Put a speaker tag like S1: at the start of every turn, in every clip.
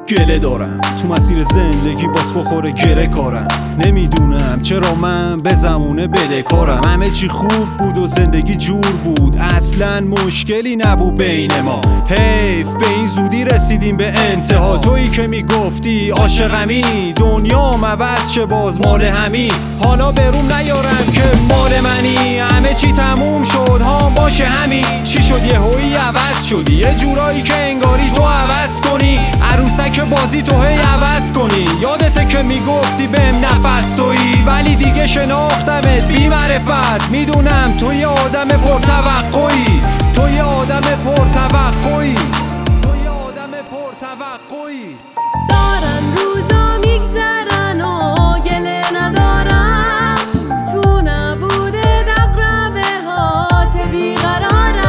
S1: گله دارم تو مسیر زندگی باز بخوره گره کارم. نمیدونم چرا من به زمونه بدهکارم. همه چی خوب بود و زندگی جور بود، اصلا مشکلی نبود بین ما. حیف به این زودی رسیدیم به انتها. تویی که میگفتی عاشقمی، دنیام عوض شه باز مال همین. حالا بروم نیارم که مال منی، همه چی تموم شد ها باشه همین. چی شد یهویی عوض شدی، یه جورایی که انگاری تو عوض کنی، عروسک بازی تو هی عوض کنی. یادته که میگفتی بهم نفس تویی، ولی دیگه شناختمت بی معرفت. میدونم تو یه آدم پرتوقعی، تو یه آدم پرتوقعی، تو یه آدم پرتوقعی.
S2: دارن روزا میگذرن و گله ندارم، تو نبوده دقربه ها چه بیقرارن.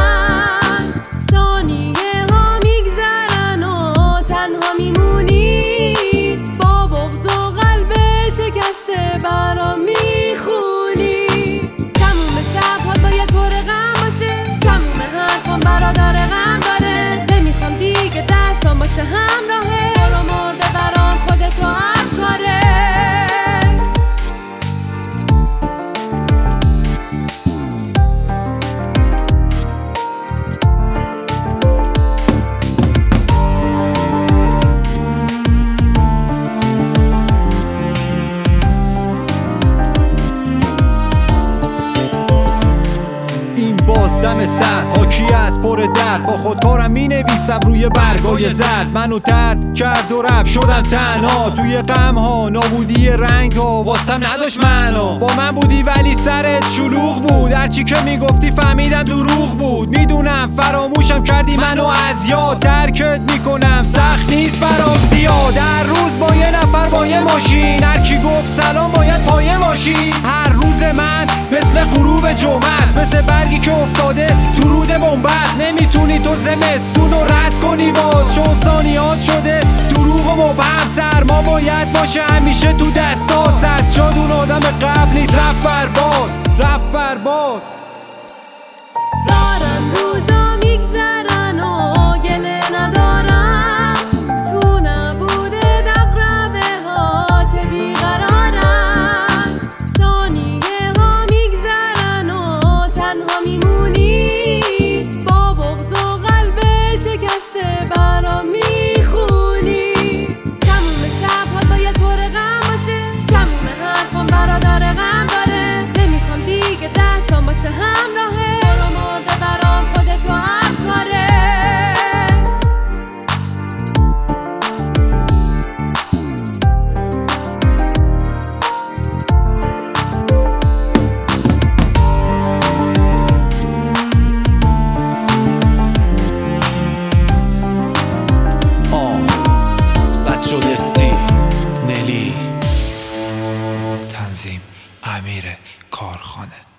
S2: ثانیه ها میگذرن و تنها میمونی، با بغض و قلب شکسته برام میخونی. تموم شب‌ها باید پر غم باشه، تموم حرفام برادر غم داره. نمیخوام دیگه دستام باشه همراهه، برو مرده برام خودتو افکاره.
S1: دم سرد حاکی از پر درد، با خودکارم می نویسم روی برگای زرد. منو ترک کرد و رفت شدم تنها، توی غم ها نابودی رنگ ها واسم نداشت معنا. با من بودی ولی سرت شلوغ بود، هرچی که میگفتی فهمیدم دروغ بود. میدونم فراموشم کردی منو از یاد، ترکت میکنم سخت نیست برام زیاد. هر روز با یه نفر با یه ماشین، هرکی گفت سلام باید پایه ماشین. هر روز من مثل غروب جمعه است، مثل برگی که افتاده تو رود بنبست. نمیتونی تو زمستون رو رد کنی باز، چون ثانیات شده دروغ و مبهم. سرما باید باشه همیشه تو دستات، سجاد اون آدم قبل نیست، رفت برباد، رفت برباد.
S2: دارن روزا میگذرن و گله ندارم، تو نبوده دقربه ها چه بیقرارن. ثانیه ها میگذرن و تنها میمونی، با بغض و قلب شکسته برام میخونی. تموم شب‌ها باید پر غم باشه، تموم حرفام برادر غم داره. نمیخوام دیگه دستام باشه همراهه، برو مرده برام خودتو افکاره.
S1: سجادستی نلی، تنظیم امیر کارخانه.